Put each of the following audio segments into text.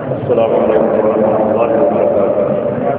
السلام عليكم ورحمة الله وبركاته.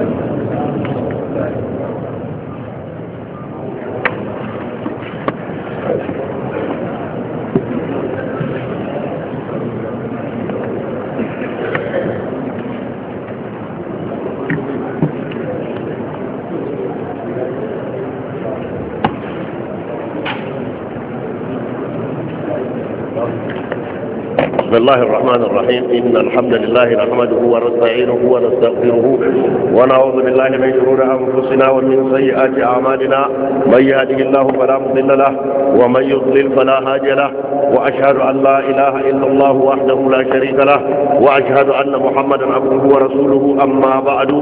بسم الله الرحمن الرحيم. إن الحمد لله نحمده ونستعينه ونستغفره ونعوذ بالله من شرور أنفسنا ومن سيئات أعمالنا. من يهده الله فلا مضل له ومن يضلل فلا هادي له، وأشهد أن لا إله إلا الله وحده لا شريك له، وأشهد أن محمدا عبده ورسوله. أما بعد،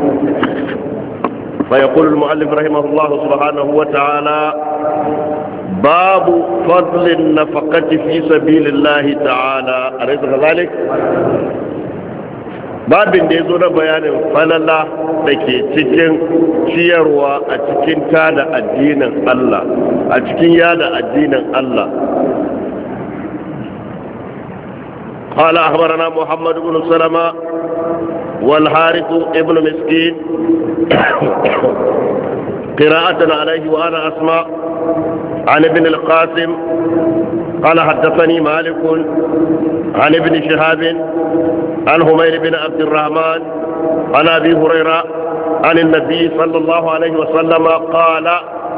فيقول المؤلف رحمه الله سبحانه وتعالى: باب فضل النفقة في سبيل الله تعالى. أليس كذلك؟ babin da ya zo na bayanin falala da ke cikin ciyarwa a cikin tada addinin Allah, a cikin yada addinin Allah. قال أخبرنا محمد بن سلمة والحارث ابن مسكين قراءة عليه وأنا أسمع عن ابن القاسم قال حدثني مالك عن ابن شهاب عن همير بن عبد الرحمن عن أبي هريرة عن النبي صلى الله عليه وسلم قال: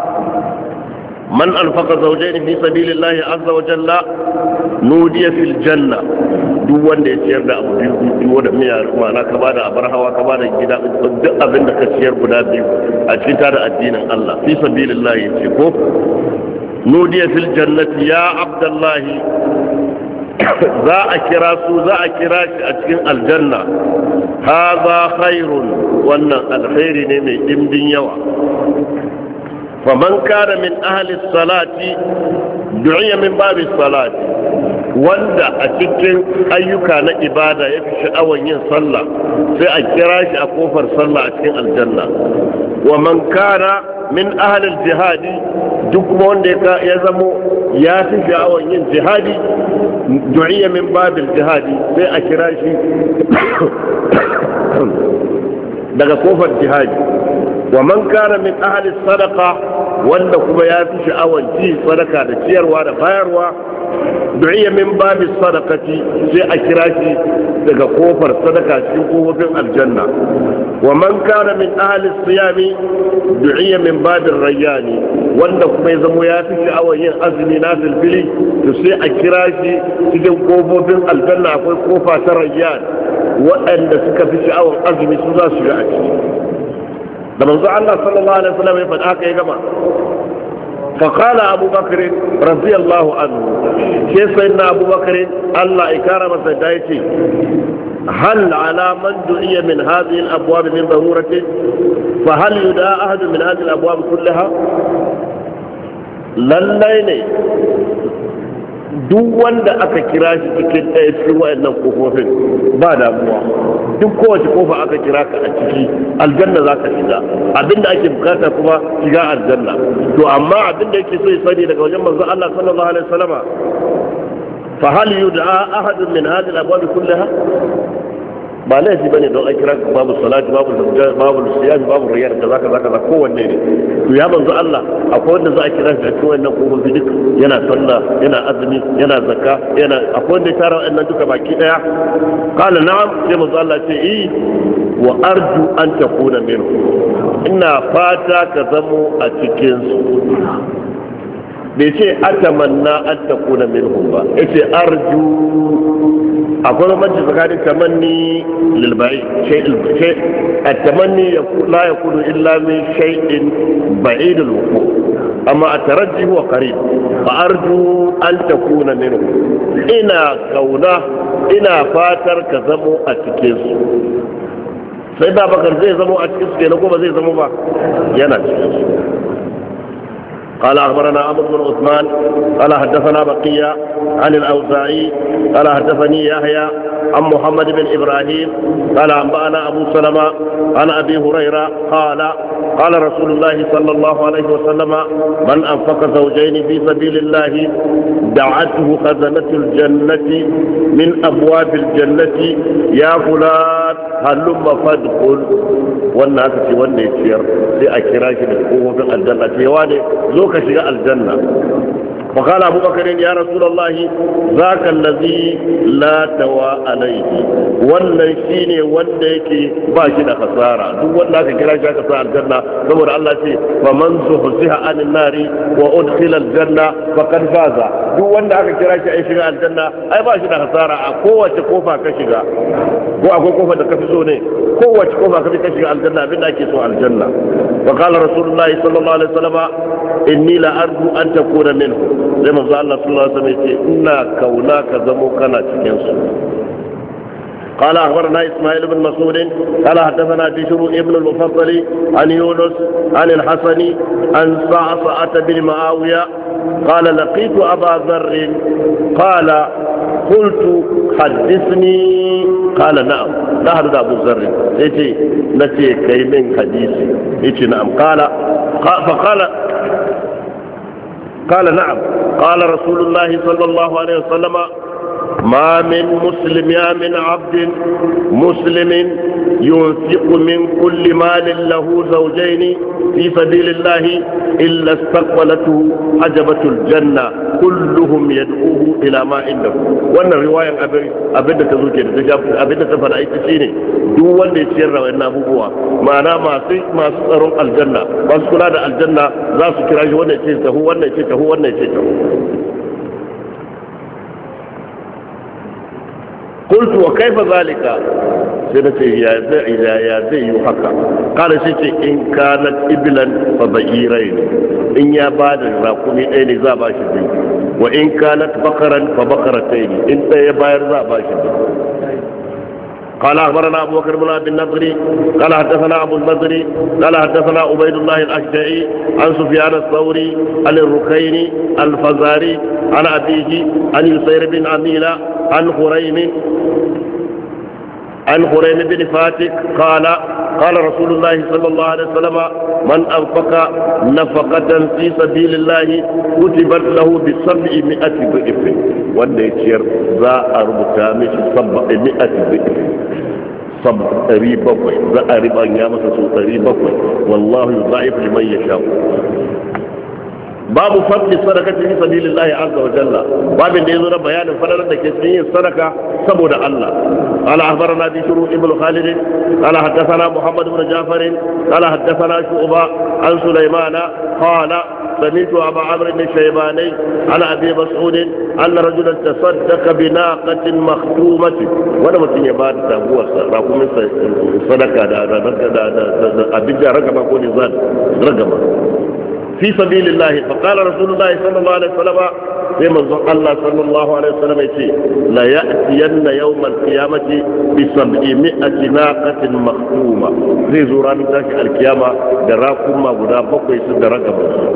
من أنفق زوجين في سبيل الله عز وجل نودي في الجنة. duk wanda ya ciyar da abu biyu wanda miya mana ka bada abar hawa ka bada gida, duk abin da ka ciyar guda biyu a cikin tada addinin Allah fi sabilillah yace ko nudiya fil jannati ya abdullahi, za a kira shi a cikin aljanna. hadha khairun, wannan alkhairi ne mai dimbin yawa. faman kana min ahli salati du'iya min babi salati, wanda a cikin ayyuka na ibada ya fi sha'awan yin sallah sai a kira shi a kofar sallah a cikin aljanna. wa man kana min ahlil jihadi, duk wanda ya zamo ya fi sha'awan yin jihadi, du'iya min babil jihadi, sai a kira shi daga kofar jihadi. wa man kana min ahli sadaqa, wanda kuma ya fi sha'awan ci sadaka da ciyarwa da bayarwa, du'iya min babi sadaqati, sai a kira shi daga kofar sadaka cikin kofofin aljanna. wa man kana min ahli siyami du'iya min babi rayyani, wanda kuma ya zamo ya fi sha'awar yin azumi na filfili, to sai a kira shi cikin kofofin aljanna. akwai kofa ta rayyan, waɗanda suka fi sha'awar azumi su za su ga a ciki. da manzo Allah sallallahu alaihi wasallam ya faɗa haka ya gama. فقال أبو بكر رضي الله عنه، كيف سيدنا أبو بكر الله إكرم سيدايتي: هل على من دعي من هذه الأبواب من ضرورة؟ فهل يدعى أحد من هذه الأبواب كلها؟ لليني duk wanda aka kira shi cikin ɗaya cikin waɗannan kofofin ba damuwa. duk kowace kofa aka kira ka a ciki aljanna za ka shiga. abinda ake bukata kuma shiga aljanna. to amma abinda yake so ya sani daga wajen manzo Allah sallallahu alaihi wasallama: fa hal yud'a ahadun min hadhihi al-abwab kullaha? ba laifi bane don an kira ka babu salati, babu zakka, babu siyami, babu riyar, kaza kaza kaza, kowanne ne. to ya manzo Allah, akwai wanda za a kira shi a cikin wannan kofofi duk, yana sallah, yana azumi, yana zakka, yana akwai wanda ya tara wannan duka baki daya? qala na'am. sai manzo Allah ce wa arju an takuna minhu, ina fata ka zamo a cikin su. bai ce atamanna an takuna minhum ba, yace arju. akwai mace tsakanin tamanni lilbai shay at-tamanni la yakunu illa min shay'in ba'id al-wuqu', amma at-tarajji huwa qarib. fa arju an takuna minhum, ina kauna, ina fatar ka zamo a cikin su. sai da bakar zai zamo a cikin su kenan ko ba zai zamo ba? yana cikin su. قال أخبرنا عمرو بن عثمان قال حدثنا بقية عن الأوزاعي قال حدثني يحيى عن محمد بن إبراهيم قال أنبأنا أبو سلمة عن أبي هريرة قال رسول الله صلى الله عليه وسلم من أنفق زوجين في سبيل الله دعته خزنة الجنة من أبواب الجنة يا فلان هلم فادخل والناس تولي يتشير لأكراك الحقوق في الجنة يواني زوك شيء الجنة فقال أبو بكر يا رسول الله ذاك الذي لا توا عليه wannan shine wanda yake ba shi da khasara duk wanda aka kira shi aka sa aljanna saboda Allah ce fa man zuhziha anin nari wa udkhila aljanna faqad faza duk wanda aka kira shi ai shiga aljanna ai ba shi da khasara a kowace kofa ka shiga ko akwai kofa da ka fi so ne kowace kofa ka fi ka shiga aljanna abinda ake so aljanna wa qala rasulullahi sallallahu alaihi wasallam inni la arju an takuna minhu sai manzo Allah sallallahu alaihi wasallam yace ina kauna ka zamo kana cikin su قال أخبرنا إسماعيل بن مسعود قال حدثنا بشر ابن المفضل عن يونس عن الحسن عن صعصعة بن معاوية قال لقيت أبا ذر قال قلت حدثني قال نعم لا هذا أبو ذر يتي نتي كيمين حديثي يتي نعم قال نعم قال رسول الله صلى الله عليه وسلم ما من مسلم يا من عبد مسلم ينفق من كل مال له زوجين في سبيل الله إلا استقبلته عجبة الجنة كلهم يدعوه إلى ما عنده وأن الرواية أبدا تزوجي أبدا تفعل أي تشيني دول يتشير وإن أبوه معناه ما سرق الجنة ما سكنا الجنة لا سكراج وانا يتشيته وانا يتشيته وانا يتشيته قلت وكيف ذلك سنتي يا زي يحكى قال سيتي إن كانت إبلا فبئيرين إن يباد راكمي أين زابا شدي وإن كانت بقرا فبقرتين إن يباير زابا شدي قال أخبرنا أبو بكر بن أبي النضر قال حدثنا أبو النضر قال حدثنا عبيد الله الأشجعي عن سفيان الثوري عن الركين الفزاري عن أبيه عن يسير بن عميلة عن خريم بن فاتك قال رسول الله صلى الله عليه وسلم من أنفق نفقة في سبيل الله كتبت له ب700 ضعف wanda ya ciyar za a rubuta mishi 700 ضعف 700 za a ribanya masa su 700 wallahu yudha'if liman yasha babu fadli sadaqati fi sabilillahi azza wa jalla babin da yazo na bayanin fadalar da ke cikin sadaka saboda Allah qala akhbarana bi shuru ibn khalid qala hadathana muhammad ibn ja'far qala hadathana shu'ba an sulaymana qala سمعت أبا عمرو بن الشيباني عن أبي مسعود أن رجلا تصدق بناقة مختومة وأنا متن يبان هو راكم صدقة أبجا رقم أقول زاد رقم في سبيل الله فقال رسول الله صلى الله عليه وسلم لمن الله صلى الله عليه وسلم يقول لا يأتين يوم القيامة ب700 ناقة مختومة زي زوران ذاك القيامة دراكم ما غدا بقي سدرقم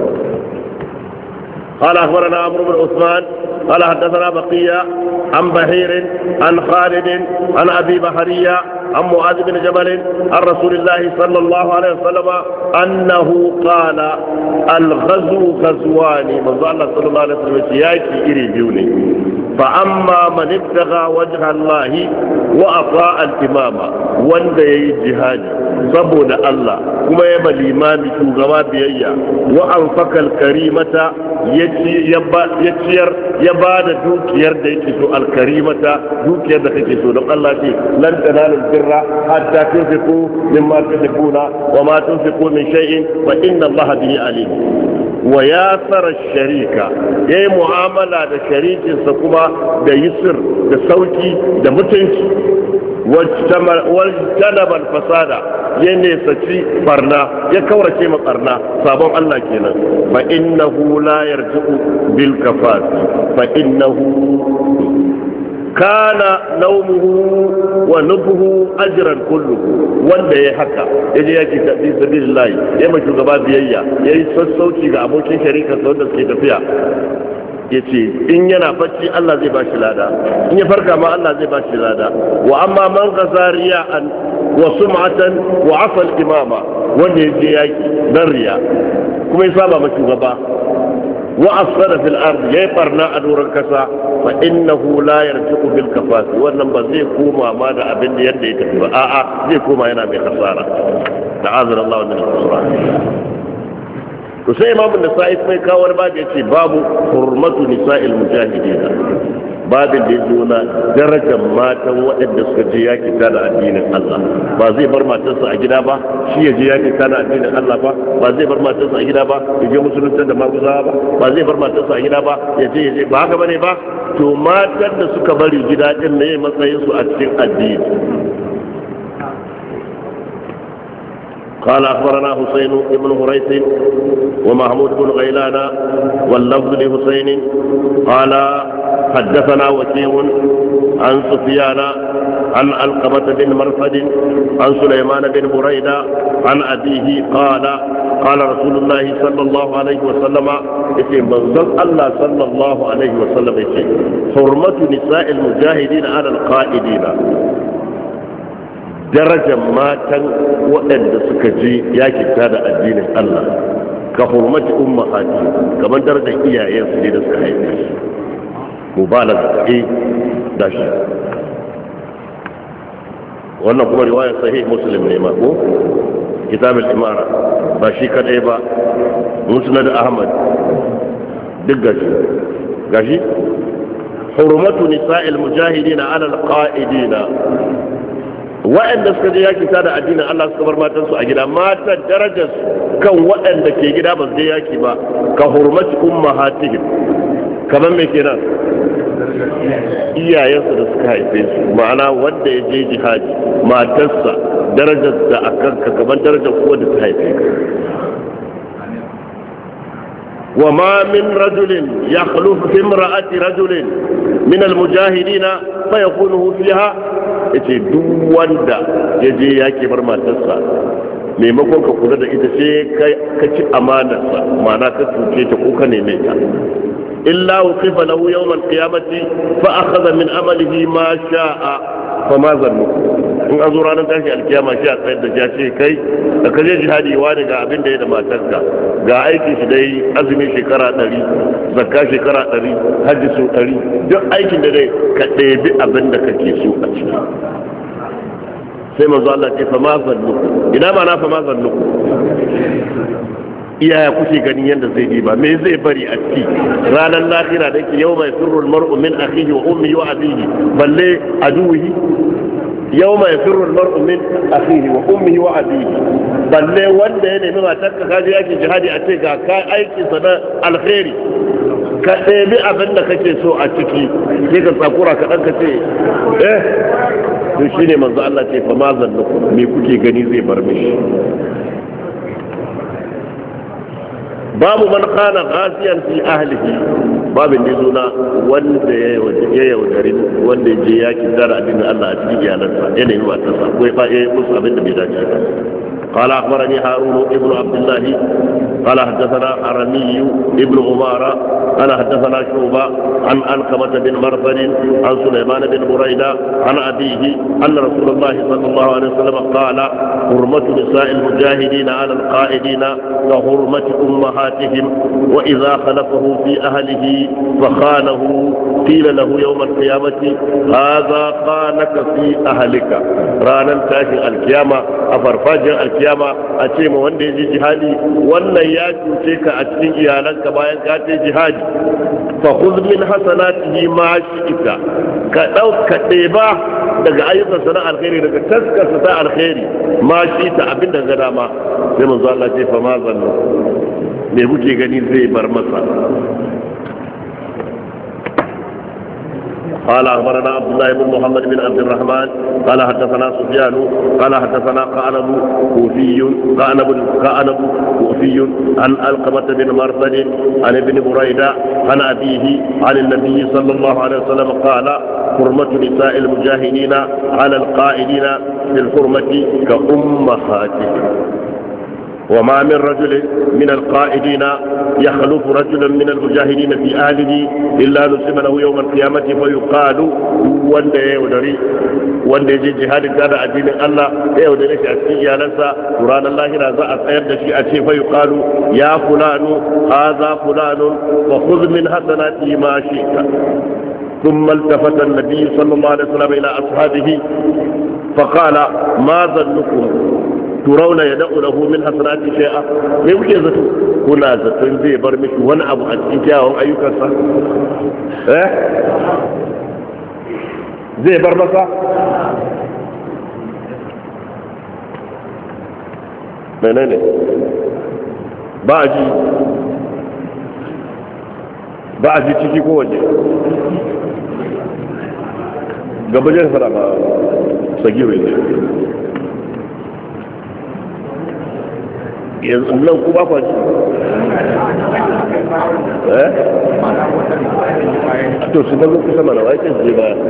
قال أخبرنا عمرو بن عثمان قال حدثنا بقية عن بحير عن خالد عن أبي بحرية عن معاذ بن جبل عن رسول الله صلى الله عليه وسلم أنه قال الغزو غزوان من الله صلى الله عليه وسلم ياكي إري بيوني فأما من ابتغى وجه الله وأطاع الإمام وندي جهاد saboda Allah kuma ya bali imami shugaba biyayya wa anfaka alkarimata ya ba da dukiyar da yake so alkarimata dukiyar da kake so don Allah ce lan tanalu birra hatta tunfiqu mimma tuhibbuna wa ma tunfiqu min shay'in fa inna Allah bihi alim wa yasara sharika yayi mu'amala da sharikinsa kuma da yusr da sauki da mutunci wajtanaba al-fasada ya nesaci barna ya kaurace ma barna sabon Allah kenan fa innahu la yarji'u bil kafat fa innahu kana naumuhu wa nubuhu ajran kulluhu wanda ya haka yaje yaki tafi sabilillah ya ma shugaba biyayya yayi sassauci ga abokin sharika sa wanda suke tafiya yace in yana bacci Allah zai bashi lada in ya farka ma Allah zai bashi lada wa amma man ghazariya an wa sum'atan wa afa al-imama wanda yaje yaki dan riya kuma ya saba ma shugaba وأصل في الأرض يبرنا أدور الكسا فإنه لا يرجع بالكفاس وأنما زي كوما ماذا أبن يدي تكفى زي كوما ينامي خسارة تعاذر الله من الخسران وسي إمام النسائي في كاور باب يتي باب حرمة نساء المجاهدين باب اللي يزونا درجة ماتا وإن سكجياك كان الدين الله بازي برما تنسى أجنابا شيء جياك كان الدين الله بازي برما تنسى أجنابا يجي مسلم تنسى ما بزابا بازي برما تنسى أجنابا يجي باقا بني با تو ماتا نسك بري جدا إنه مثلا يسو أجن الدين قال أخبرنا حسين بن هريث ومحمود بن غيلان واللفظ لحسين قال حدثنا وكيع عن سفيان عن علقمة بن مرفد عن سليمان بن بريدة عن أبيه قال رسول الله صلى الله عليه وسلم منزل الله صلى الله عليه وسلم حرمة نساء المجاهدين على القائدين darajar matan waɗanda suka je yakin tada addinin Allah ka hurmati ummahati kamar darajar iyayensu ne da suka haife su mubalaga da shi wannan kuma riwayar sahih muslim ne ma ko kitab al-imara ba shi kadai ba musnad ahmad duk gashi hurmatu nisa'il mujahidin ala al-qa'idina waɗanda suka je yaki da addinin Allah suka bar matansu a gida matan darajar kan waɗanda ke gida ba su je yaki ba ka hurmati ummahatihim kamar me kenan iyayensu da suka haife su ma'ana wanda ya je jihadi matarsa darajar da akan ka kamar darajar kuwa da ta haife ka وما من رجل يخلف في امرأة رجل من المجاهدين فيكونه فيها yace duk wanda ya je yaki bar matarsa maimakon ka kula da ita sai ka ci amanarsa ma'ana ka tuce ta ko ka neme ta illa uqifa lahu yawm al-qiyamati fa akhadha min amalihi ma sha'a fa ma zannu in an zo ranar tashi alkiyama shi a tsayar da ja ce kai da ka je jihadi wani ga abin da ya da matarka ga aikin shi dai azumi shekara 100 zakka shekara 100 hajji su 100 duk aikin da dai ka ɗebi abin da kake so a ciki sai manzo Allah ce fa ma zannu ina ma na fa ma zannu iyaya kuke ganin yadda zai yi ba me zai bari a ciki ranar lahira da yake yau mai firrul mar'u min akhihi wa ummihi wa abihi balle aduhi yau mai firrul mar'u min akhihi wa ummihi wa abihi balle wanda ya nemi matar ka kaje yake jihadi a ce ga ka aiki sa na alkhairi ka ɗebi abin da kake so a ciki sai ka tsakura ka ɗan ka ce to shine manzo Allah ce fa ma zannu me kuke gani zai bar mishi babu man kana ghasiyan fi ahlihi babin da zuna wanda ya yaudari wanda ya je yaki dara abin da Allah a cikin iyalansa ya nemi matarsa ko ya musu abin da bai dace ba قال أخبرني هارون ابن عبد الله قال حدثنا عرمي ابن عمارة قال حدثنا شعبة عن علقمة بن مرثد عن سليمان بن بريدة عن أبيه أن رسول الله صلى الله عليه وسلم قال حرمة نساء المجاهدين على القائدين كحرمة أمهاتهم وإذا خلفه في أهله فخانه قيل له يوم القيامة هذا خانك في أهلك رانا تاشي القيامة أفرفاجر القيامة a ce ma wanda ya je jihadi wannan ya cuce ka a cikin iyalanka bayan ka je jihadi fa khudh min hasanatihi ma shi'ta ka dauka ɗeba daga ayyukan sana alkhairi daga taskarsa ta alkhairi ma shi'ta abinda ga dama sai manzo Allah ce fa ma zannu me kuke gani zai bar masa قال أخبرنا عبد الله بن محمد بن عبد الرحمن قال حدثنا سفيان قال حدثنا قعنب كوفي عن علقمة بن مرثد عن ابن بريدة عن أبيه عن النبي صلى الله عليه وسلم قال حرمة نساء المجاهدين على القائدين في الحرمة كأمهاتهم وما من رجل من القائدين يخلف رجلا من المجاهدين في أهله إلا نسب له يوم القيامة فيقال wanda ya je jihadin gada addinin Allah ya yaudare shi a cikin iyalansa Qur'an Allah yana za a tsayar da shi a ce fa yuqalu ya fulanu hadha fulanun wa khudh min hasanati ma shi'ta ثم التفت النبي صلى الله عليه وسلم إلى أصحابه فقال ما ظنكم ترون يدع له من حسنات شيئا me kuke zato kuna zaton zai bar miki wani abu a cikin kyawun ayyukansa zai bar masa menene ba a ji ciki ko waje gabajen fara ba sagiru ne yanzu nan ku ba kwaji to su zama kusa mana wa yake je baya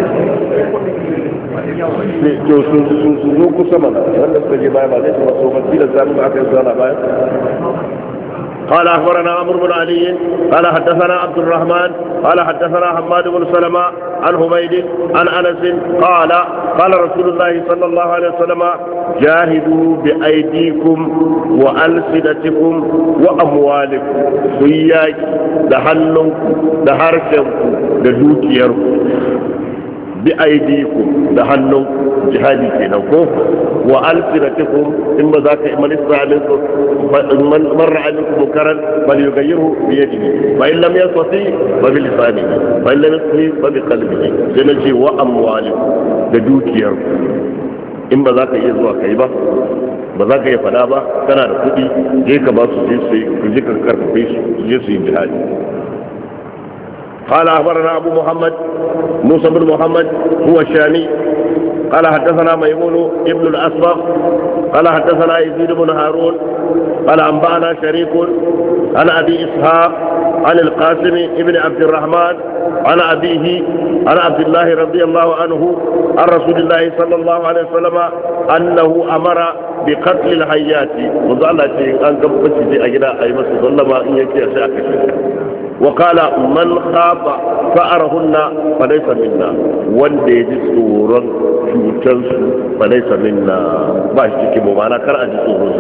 to su zo kusa mana wanda suka je baya ba zai su maso masu da zamu aka yi zana baya قال أخبرنا عمرو بن علي قال حدثنا عبد الرحمن قال حدثنا حماد بن سلمة عن حميد عن أنس قال قال رسول الله صلى الله عليه وسلم جاهدوا بأيديكم وألسنتكم وأموالكم وياك دهنكم دهرشكم دوكيركم بأيديكم دهنكم جهادي كينكم وألسنتكم إما ذاك من استطاع من مر عليكم منكرا فليغيره بيده فإن لم يستطيع فبلسانه فإن لم يستطيع فبقلبه سنجي وأموالكم دوكيركم in ba za ka iya zuwa kai ba ba za ka iya fada ba kana da kuɗi je ka ba su je ka karfafe su je su yi jihadi قال أخبرنا أبو محمد موسى بن محمد هو الشامي قال حدثنا ميمون ابن الأسبق قال حدثنا يزيد بن هارون قال أنبأنا شريك عن أبي إسحاق عن القاسم ابن عبد الرحمن عن أبيه عن عبد الله رضي الله عنه عن رسول الله صلى الله عليه وسلم أنه أمر بقتل الحيات وظل أن كبت في أجلاء أي مسجد الله إن يكي أشاك وقال من خاف فأرهن فليس منا وندي جسورا شوتنس فليس منا باشتكي ممانا كرأ جسورا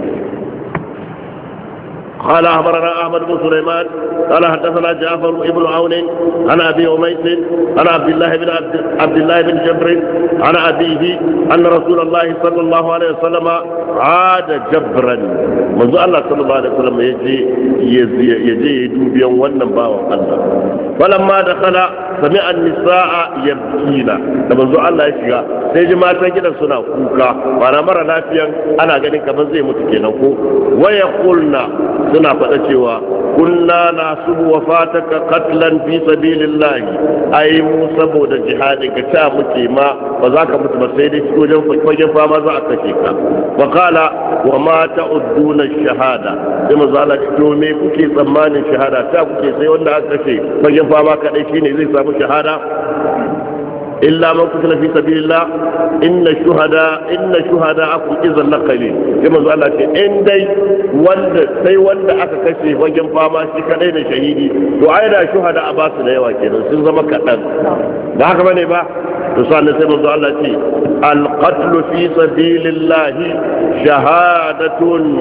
قال أخبرنا أحمد بن سليمان قال حدثنا جعفر بن عون عن أبي أميس عن عبد الله بن جبر عن أبيه أن رسول الله صلى الله عليه وسلم عاد جبرا منذ الله صلى الله عليه وسلم يجي يدوب يوم ونبا الله فلما دخل سمع النساء يبكين منذ الله يشيغا سيجي ما تجد سنة كوكا وانا مرة لافيا أنا قد كمان زي متكينا ويقولنا suna faɗa cewa kunna na subu wa fataka katlan fi sabilillahi ai mu saboda jihadi ka ta muke ma ba za ka mutu ba sai dai wajen fagen fama za a kashe ka wa qala wa ma ta'udduna shahada sai manzo Allah to me kuke tsammanin shahada ta kuke sai wanda aka kashe fagen fama kadai shine zai samu shahada إلا من قتل في سبيل الله إن شهداءكم إذا لقليل كما قال الله إن دي سي وند أكا كشي وجن فاما شكالين شهيدي وعينا شهداء أباس ليوا كده سنزم كتن ده كمان يبا تصال سيما قال الله القتل في سبيل الله شهادة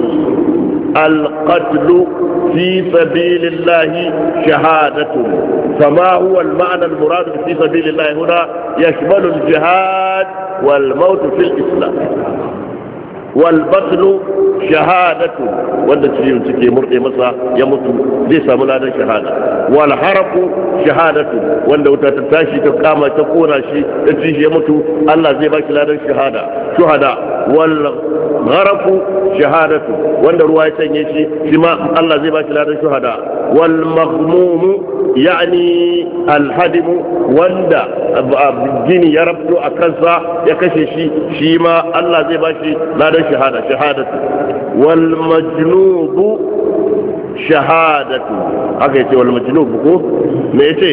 القتل في سبيل الله شهادة فما هو المعنى المراد في سبيل الله هنا يشمل الجهاد والموت في الإسلام والبطل شهادة wanda cikin suke murɗe masa ya mutu zai samu ladan shahada wal haraku shahadatu wanda wuta ta tashi ta kama ta kona shi ta ci ya mutu Allah zai baki ladan shahada shuhada wal gharq shahadatu wanda ruwa ya sanye shi ma Allah zai ba shi ladan shuhada wal maghmum yani al hadim wanda gini ya rabto a kansa ya kashe shi ma Allah zai ba shi ladan shahadatu wal majnubu shahadatu haka yace wal majnub ko me yace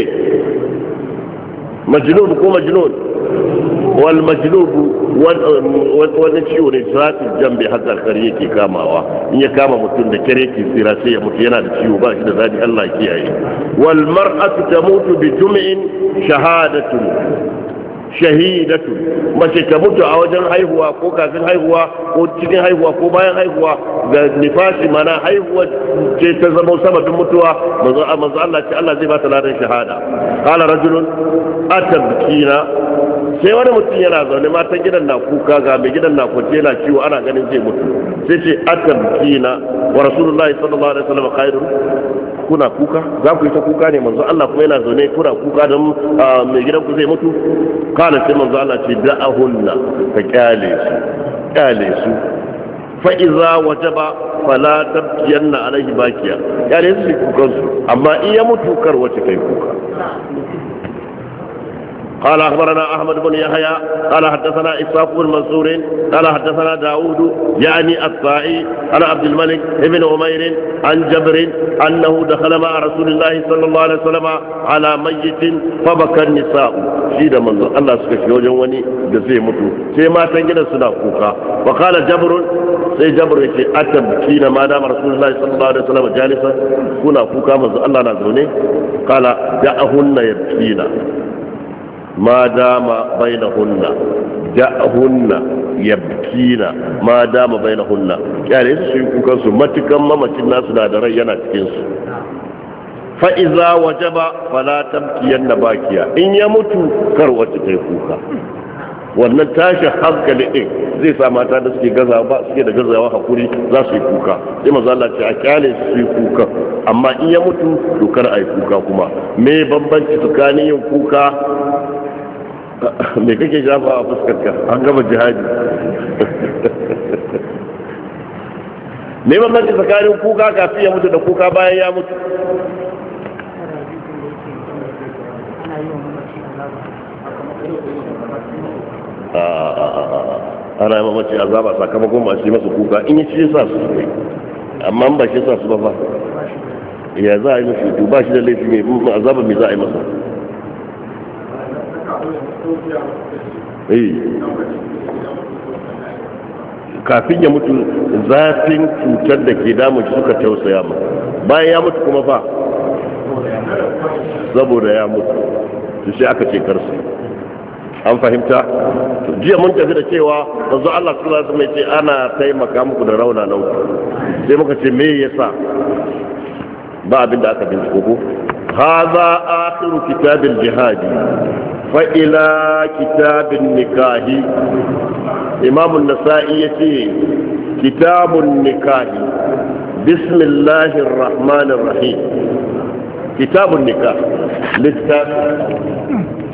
majnub ko majnun wal majnub wani ciwo ne zafin jambe haka kare yake kamawa in ya kama mutum da kare yake tsira sai ya mutu yana da ciwo ba shi da zadi Allah kiyaye wal mar'atu tamutu bi jum'in shahadatu shahidatu mace ta mutu a wajen haihuwa ko kafin haihuwa ko cikin haihuwa ko bayan haihuwa ga nifasi mana haihuwa ce ta zama sababin mutuwa manzo Allah ce Allah zai ba ta ladan shahada qala rajulun atabkina sai wani mutum yana zaune matan gidan na kuka ga mai gidan na kwace yana ciwo ana ganin zai mutu sai ce atabkina wa rasulullahi sallallahu alaihi wasallam khairun kuna kuka za ku yi ta kuka ne manzo Allah kuma yana zaune kuna kuka don mai gidan ku zai mutu kana sai manzo Allah ce da'ahunna ka kyale su fa iza wajaba fala tabkiyanna alaihi bakiya kyale su kukan su amma in ya mutu kar wace kai kuka قال أخبرنا أحمد بن يحيى قال حدثنا إسحاق بن منصور قال حدثنا داود يعني الطائي عن عبد الملك ابن عمير عن جبر أنه دخل مع رسول الله صلى الله عليه وسلم على ميت فبكى النساء شيد من الله سكشي وجوني جزي متو سيما تنجد سناكوكا وقال جبر سي جبر أتبكين ما دام رسول الله صلى الله عليه وسلم جالسا كنا كوكا من الله نزوني قال دعهن يبكين ما دام بينهن جاءهن يبكين ما دام بينهن يعني su yi kukan su matukan mamacin nasu na da rai yana cikin su fa iza wajaba fala tabkiyanna bakiya in ya mutu kar wacce ta kuka wannan tashin hankali din zai sa mata da suke da gazawa hakuri za su yi kuka sai manzo Allah ce a kyale su yi kuka amma in ya mutu to kar ai kuka kuma me bambanci tsakanin yin kuka me kake shafa a fuskarka an gaba jihadi me bambanci tsakanin kuka kafin ya mutu da kuka bayan ya mutu ana yi mamaci azaba sakamakon ba shi masu kuka in yi shi sa su ne amma ba shi sa su ba ba ya za a yi mashi ba shi da laifi ne azaba mai za a yi masa kafin ya mutu zafin cutar da ke damun suka tausaya ma bayan ya mutu kuma fa saboda ya mutu sai aka ce karsu an fahimta jiya mun tafi da cewa manzo Allah sallallahu alaihi wasallam ce ana taimaka muku da rauna nan sai muka ce me yasa ba abin da aka binciko ko hadha akhiru kitabil jihadi fa ila kitabin nikahi imam an-nasa'i yace kitabun nikahi bismillahir rahmanir rahim kitabun nikah littafin